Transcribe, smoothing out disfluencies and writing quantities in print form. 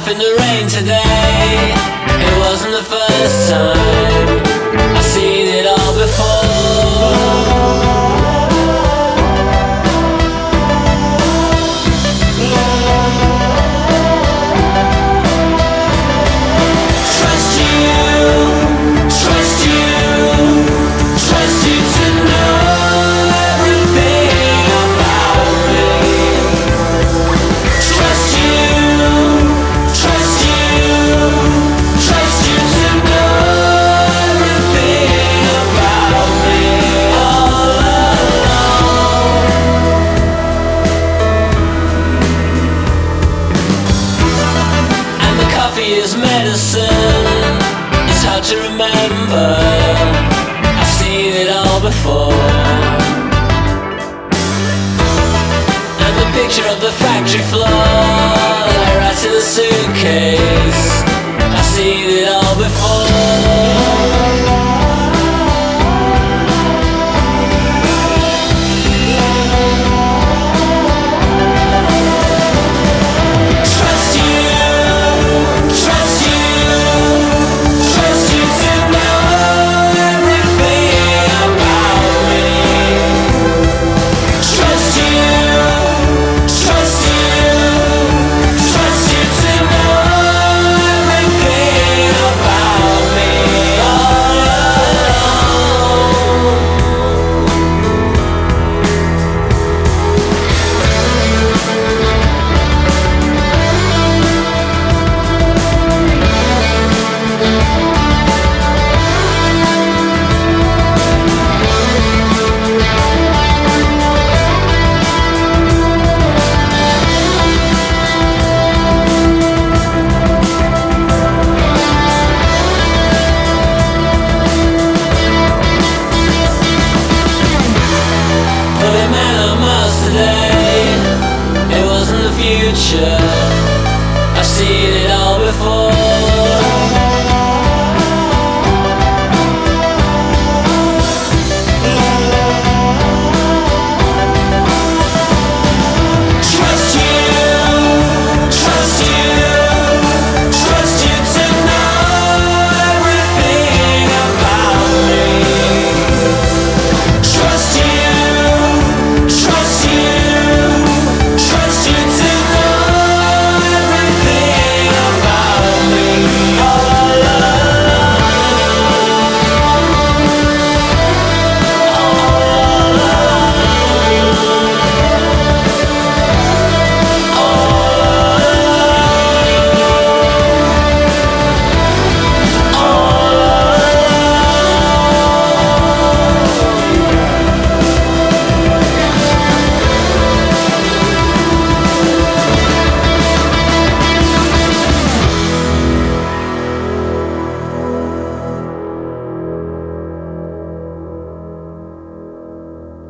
off in the rain today. It wasn't the first time, I've seen it all before. Coffee is medicine, it's hard to remember, I've seen it all before. And the picture of the factory floor that I write to the suitcase, I've seen it all before. It wasn't the future, I've seen it all before.